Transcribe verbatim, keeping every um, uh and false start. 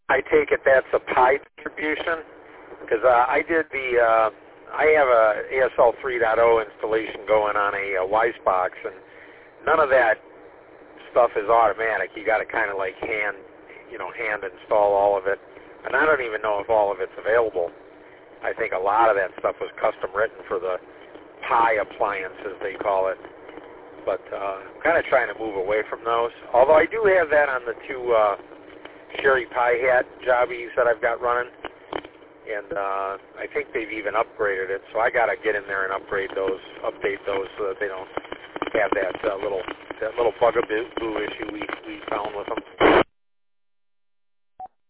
I take it that's a Pi distribution, because uh, I did the, uh, I have a A S L three point oh installation going on a, a Weissbox, and none of that stuff is automatic. You got to kind of like hand, you know, hand install all of it, and I don't even know if all of it's available. I think a lot of that stuff was custom written for the Pi appliances, they call it. But uh, I'm kind of trying to move away from those. Although I do have that on the two uh, Sherry Pi Hat jobbies that I've got running. And uh, I think they've even upgraded it. So I got to get in there and upgrade those, update those so that they don't have that uh, little that little bugaboo issue we, we found with them.